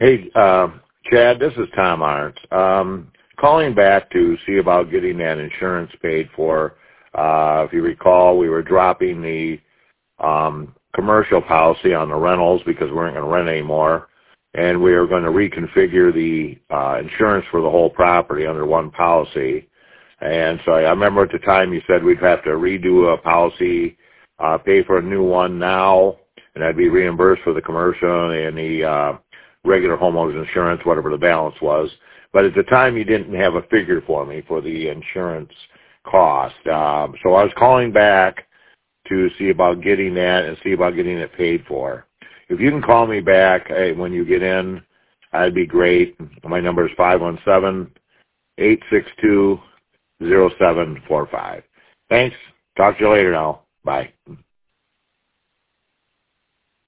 Hey, Chad, this is Tom Arntz. Calling back to see about getting that insurance paid for. If you recall, we were dropping the commercial policy on the rentals because we weren't going to rent anymore, and we were going to reconfigure the insurance for the whole property under one policy. And so I remember at the time you said we'd have to redo a policy, pay for a new one now, and I'd be reimbursed for the commercial and the regular homeowners insurance, whatever the balance was. But at the time you didn't have a figure for me for the insurance cost. So I was calling back to see about getting that and see about getting it paid for. If you can call me back when you get in, that'd be great. My number is 517-862-0745. Thanks. Talk to you later now. Bye.